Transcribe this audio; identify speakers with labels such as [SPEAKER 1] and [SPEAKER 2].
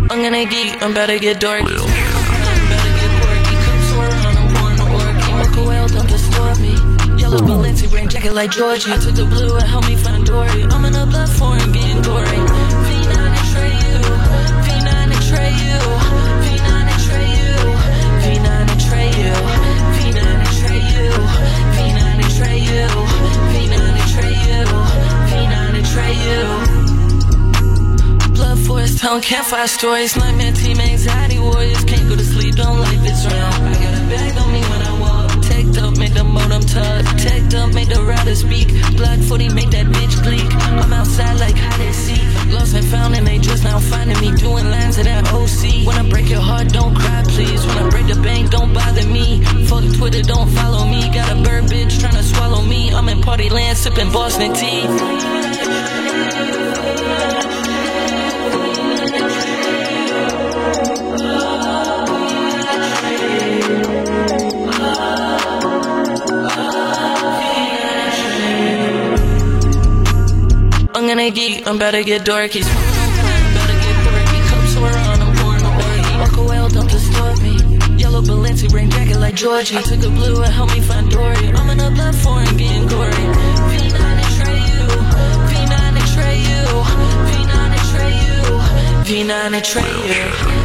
[SPEAKER 1] I'm gonna geek, I'm about to get dorky. I'm about to get quirky. Come soar on, I'm pouring the orky. Walk away, don't distort me. Yellow Balenci, rain jacket like Georgie. I took the blue and helped me find Dory. I'm in a blood foreign, getting gory. V9 and Trey you. V9 and Trey you. V9 and Trey you. V9 and Trey you. V9 and Trey you. V9 and Trey you. V9 and Trey you. V9 and Trey you. Blood forest, telling campfire stories. Nightmare team, anxiety warriors. Can't go to sleep, don't like this round. I got a bag on me when I walk. Teched up, make the modem tug. Teched up, make the router speak. Black footy, make that bitch gleek. I'm outside like hide and seek. Lost and found and they just now finding me. Doing lines of that OC. When I break your heart, don't cry please. When I break the bank, don't bother me. Fuck Twitter, don't follow me. Got a bird bitch trying to swallow me. I'm in party land, sipping Boston tea. I'm gonna geek, I'm about to get dorky. I'm about to get quirky. Come soar on, I'm pouring the orky. Walk away, don't distort me. Yellow Balenci, rain jacket like Georgie. I took the blue and helped me find Dory. I'm in a blood foreign, getting gory. V9 and Trey you. V9 and Trey you. V9 and Trey you. V9 and Trey you.